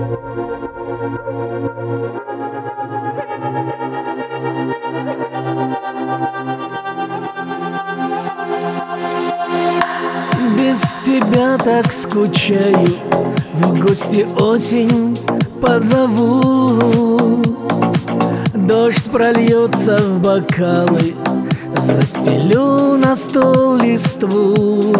Без тебя так скучаю, в гости осень позову. Дождь прольется в бокалы, застелю на стол листву.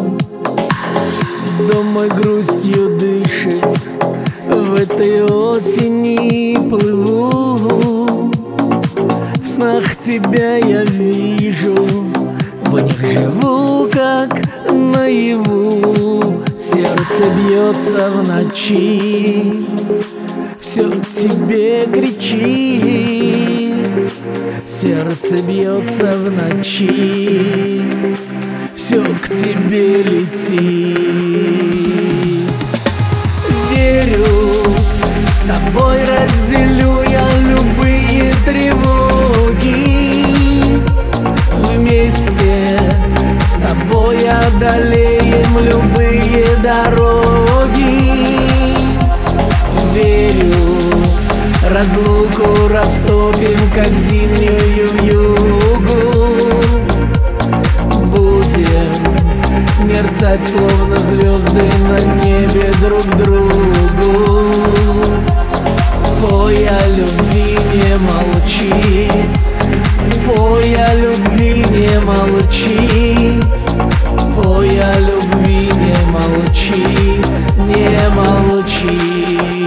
Дом мой грустью дышит, в этой осени плыву. В снах тебя я вижу, в них живу, как наяву. Сердце бьется в ночи, все тебе кричит. Сердце бьется в ночи, все к тебе летит. Верю, с тобой разделю я любые тревоги. Вместе с тобой одолеем любые дороги. Верю, разлуку растопим, как зимнюю вьюгу. Будем мерцать, словно звезды на небе друг другу. Пой о любви, не молчи, пой о любви, не молчи, пой о любви, не молчи, не молчи.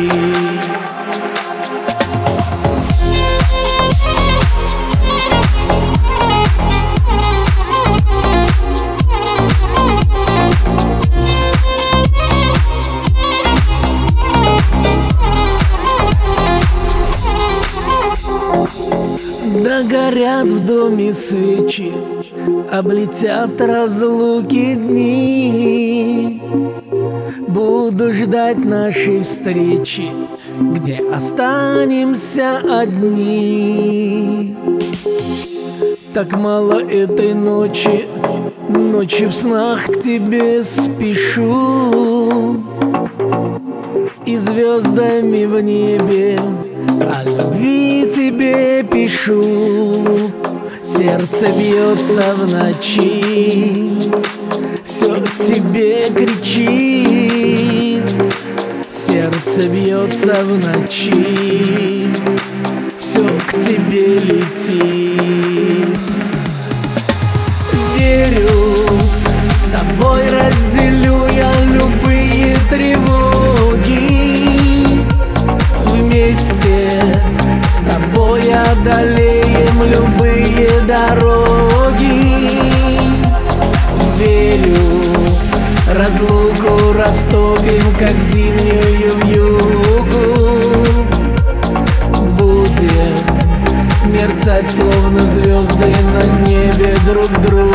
Догорят в доме свечи, облетят разлуки дни. Буду ждать нашей встречи, где останемся одни. Так мало этой ночи, ночи в снах к тебе спешу. И звездами в небе о любви тебе пишу. Сердце бьется в ночи, все тебе кричит. Сердце бьется в ночи, все к тебе летит. Верю, с тобой разделю я любые тревоги. Вместе с тобой одолеем любые дороги. Верю, разлуку растопим, как зимнюю вьюгу. Будем мерцать, словно звезды на небе друг другу.